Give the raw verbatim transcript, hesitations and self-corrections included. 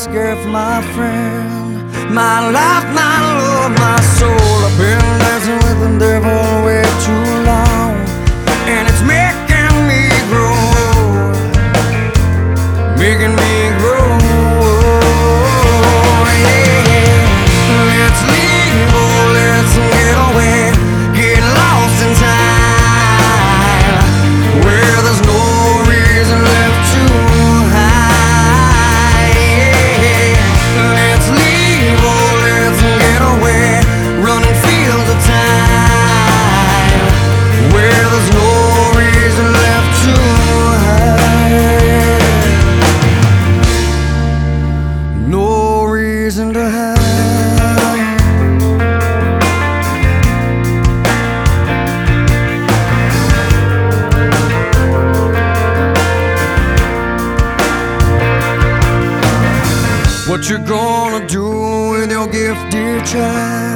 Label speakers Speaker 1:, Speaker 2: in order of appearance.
Speaker 1: this gift, my friend. My life, my love, my soul. I've been dancing with the devil way too long, and it's making me grow, making me grow. Yeah. Let's leave, oh, let's get away, get lost in time, where there's no reason left to hide. Yeah. Let's leave, oh, let's get away, running fields of time, where there's no reason left to hide. No reason to hide. What you gonna do with your gift, dear child?